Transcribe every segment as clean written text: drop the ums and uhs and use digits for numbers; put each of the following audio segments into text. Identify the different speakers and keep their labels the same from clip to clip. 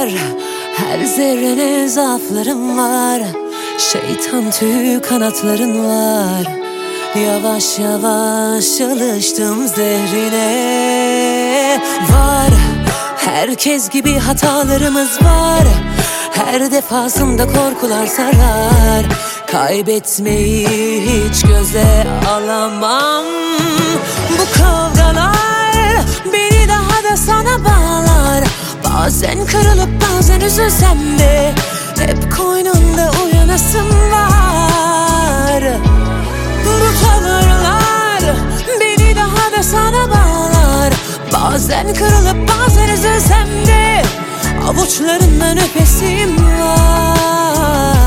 Speaker 1: Var, her zerrene zaaflarım var. Şeytan tüy kanatların var. Yavaş yavaş alıştım zehrine. Var, herkes gibi hatalarımız var. Her defasında korkular sarar. Kaybetmeyi hiç göze alamam. Bu kavgalar beni daha da sana bağlar. Bazen kırılıp bazen üzülsem de hep koynunda uyanasım var. Bu tavırlar beni daha da sana bağlar. Bazen kırılıp bazen üzülsem de avuçlarından öpesim var.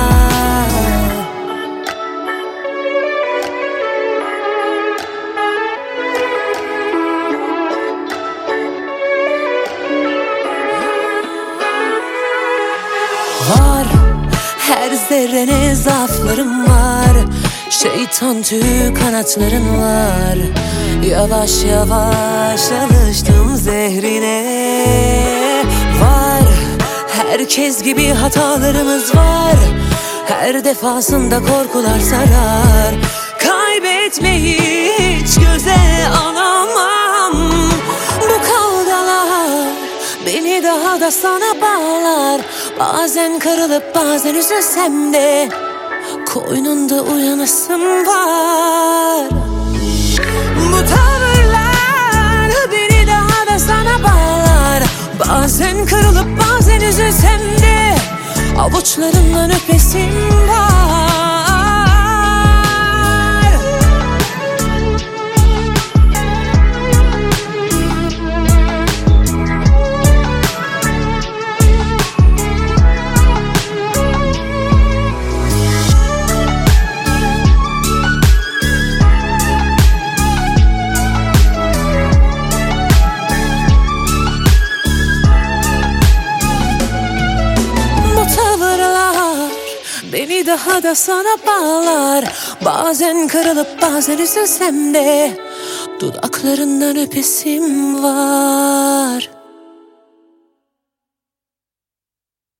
Speaker 1: Var, her zerrene zaaflarım var. Şeytan tüy kanatların var. Yavaş yavaş alıştım zehrine. Var, herkes gibi hatalarımız var. Her defasında korkular sarar. Kaybetmeyi hiç göze alamam. Bu kavgalar beni daha da sana bağlar. Bazen kırılıp bazen üzülsem de koynunda uyanasım var. Bu tavırlar beni daha da sana bağlar. Bazen kırılıp bazen üzülsem de avuçlarından öpesim var. Beni daha da sana bağlar. Bazen kırılıp bazen üzülsem de dudaklarından öpesim var.